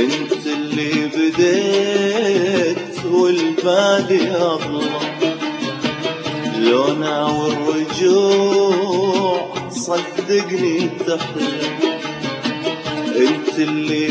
انت اللي بديت والبادي اظلم، لونا والرجوع صدقني تحلم. انت اللي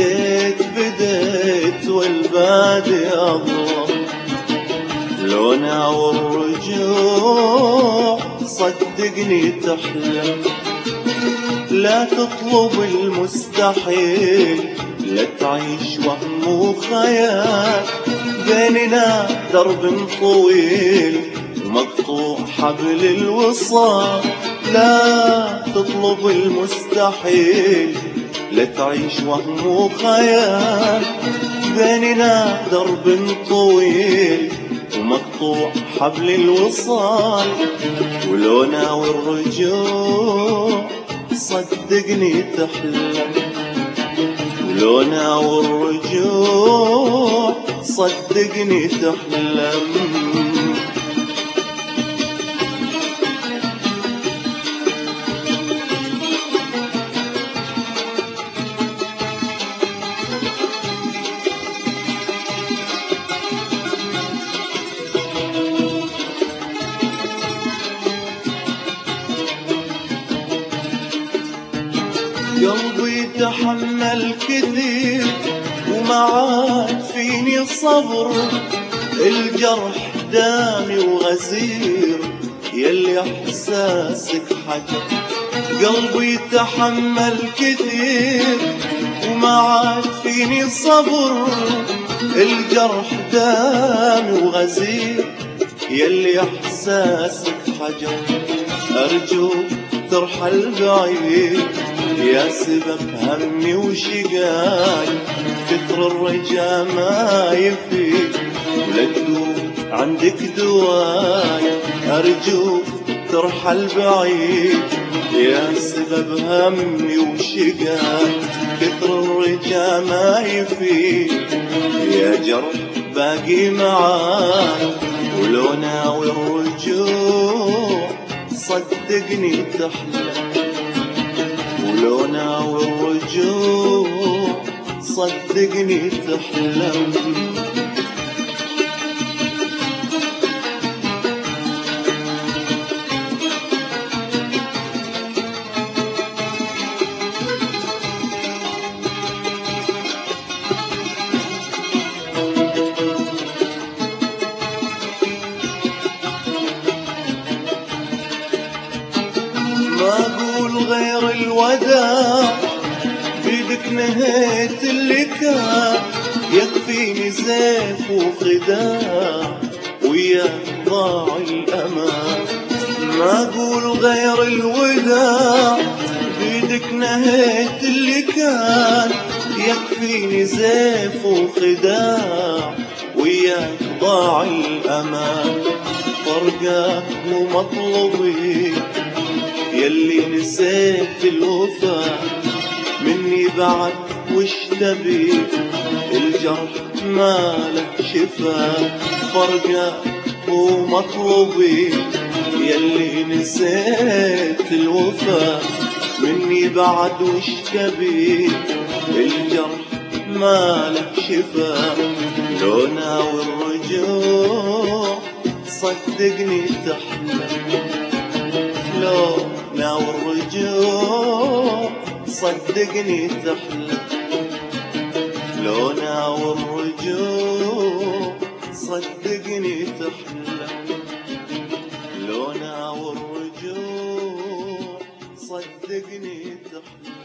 بديت والبادي اظلم، لونا والرجوع صدقني تحلم. لا تطلب المستحيل، لا تعيش وهم وخيال، بيننا درب طويل ومقطوع حبل الوصال. لا تطلب المستحيل، لا تعيش وهم وخيال، بيننا درب طويل ومقطوع حبل الوصال. ولو ناوي الرجوع صدقني تحلم، ولو ناوي الرجوع صدقني تحلم. قلبي تحمل كثير وما عاد فيني صبر، الجرح دامي وغزير يلي احساسك حجر. قلبي تحمل كثير وما عاد فيني صبر، الجرح دامي وغزير يلي احساسك حجر. ارجوك ترحل بعيد يا سبب همي وشقاي، كثر الرجا ما يفيد ولا تدوم عندك دواي. أرجوك ترحل بعيد يا سبب همي وشقاي، كثر الرجا ما يفيد يا جرح باقي معاي. ولو ناوي الرجوع صدقني تحلم، ولو ناوي الرجوع صدقني تحلم. ما أقول غير الوداع، بيدك نهيت اللي كان، يكفيني زيف وخداع وياك ضاع الأمان. ما أقول غير الوداع، بيدك نهيت اللي كان، يكفيني زيف وخداع وياك ضاع الأمان. فرقاك مو مطلوبي يلي نسيت الوفا، مني بعد وش تبي الجرح ما له شفا. فرقاك مو مطلوبي يلي نسيت الوفا، مني بعد وش تبي الجرح ما له شفا. لو ناوي الرجوع صدقني تحلم، لو ناوي الرجوع صدقني تحلم، لو ناوي الرجوع صدقني تحلم، لو ناوي الرجوع صدقني تحلم.